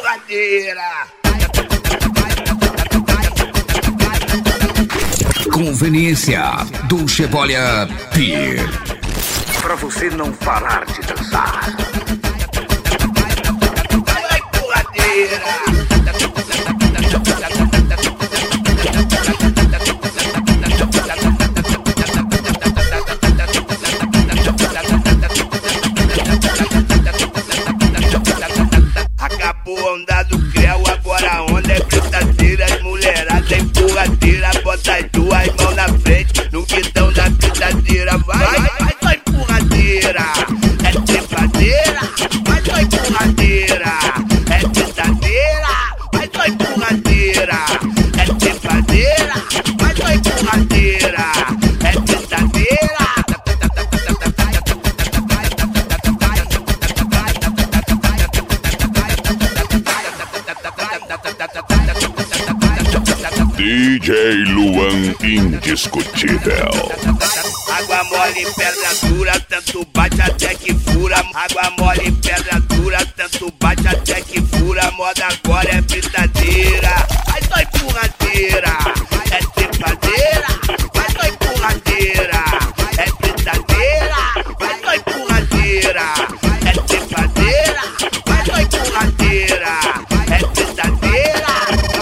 empurradeira. Conveniência do Chebolha Beer. Pra você não parar de dançar. Acabou a onda do creu, agora a onda é britadeira. As mulheradas empurradeira, bota as duas mãos na frente no guidão da britadeira. Vai só empurradeira, é trepadeira. Vai só empurradeira, é britadeira. Vai só empurradeira, é trepadeira. Vai só empurradeira, é britadeira. DJ Luan indiscutível. Água mole em pedra dura, tanto bate até que fura. Água mole em pedra dura, tanto bate até que fura. Moda agora é britadeira, vai só empurradeira. É trepadeira, vai só empurradeira. É britadeira, vai só empurradeira. É trepadeira, vai só empurradeira. É britadeira.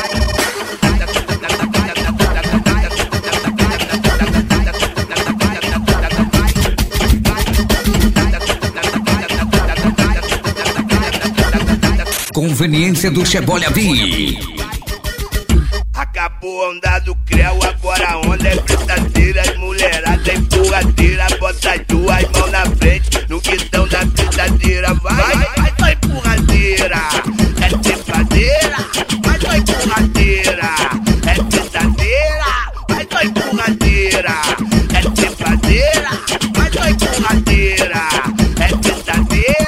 Conveniência do Chebolha Beer. Acabou a onda do creu, agora a onda é britadeira. As mulheradas empurradeira, bota as duas mãos na frente no guidão da britadeira. Vai só empurradeira, é trepadeira. Vai só empurradeira, é britadeira. Vai só empurradeira, é trepadeira. Vai só empurradeira, é britadeira.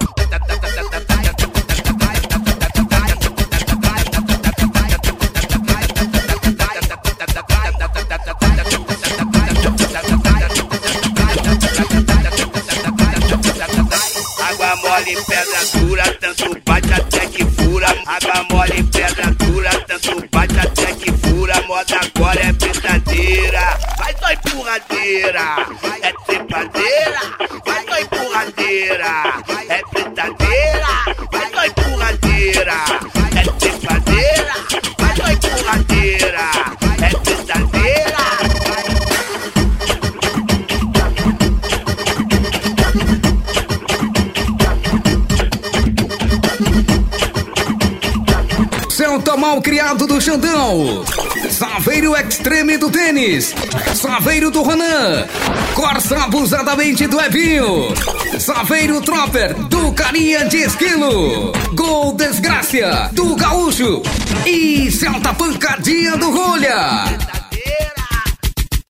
Água mole em pedra dura, tanto bate até que fura. Água mole em pedra dura, tanto bate até que fura. Moda agora é britadeira, vai só empurradeira. É trepadeira, vai só empurradeira. É britadeira, vai só empurradeira. É trepadeira, vai só empurradeira. É britadeira. Celta mal criado do Xandão. Saveiro Extreme do tênis. Saveiro do Ronan. Corsa abusadamente do Evinho. Saveiro Tropper do Carinha de Esquilo. Gol Desgraça do Gaúcho. E Celta Pancadinha do Rolha.